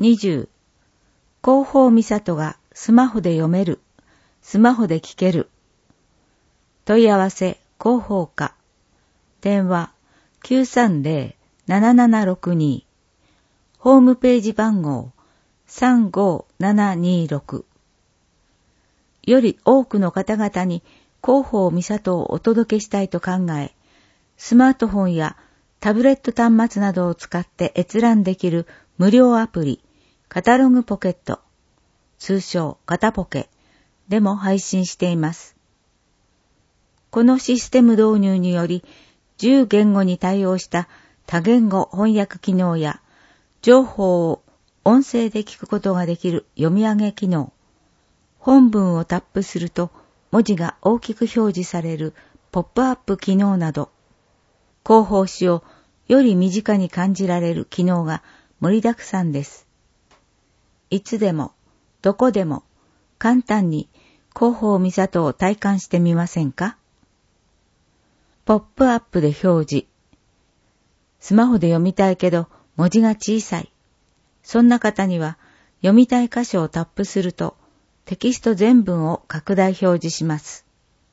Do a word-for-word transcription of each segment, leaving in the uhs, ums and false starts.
にじゅう. 広報みさとがスマホで読める、スマホで聞ける。問い合わせ広報課。電話 きゅうさんゼロ ななななろくに。ホームページ番号 さんごななにろく。より多くの方々に広報みさとをお届けしたいと考え、スマートフォンやタブレット端末などを使って閲覧できる無料アプリ、カタログポケット、通称カタポケでも配信しています。このシステム導入により、じゅうげんごに対応した多言語翻訳機能や、情報を音声で聞くことができる読み上げ機能、本文をタップすると文字が大きく表示されるポップアップ機能など、広報誌をより身近に感じられる機能が盛りだくさんです。いつでも、どこでも、簡単に広報みさとを体感してみませんか？ポップアップで表示。スマホで読みたいけど文字が小さい。そんな方には読みたい箇所をタップするとテキスト全文を拡大表示します。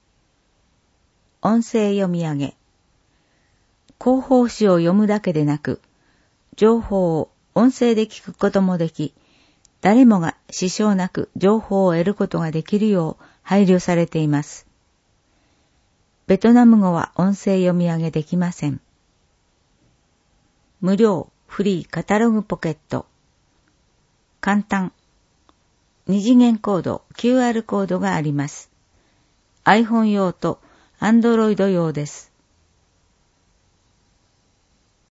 音声読み上げ。広報誌を読むだけでなく、情報を音声で聞くこともでき、誰もが支障なく情報を得ることができるよう配慮されています。ベトナム語は音声読み上げできません。無料フリーカタログポケット。簡単。二次元コード キューアール コードがあります。iPhone 用と Android 用です。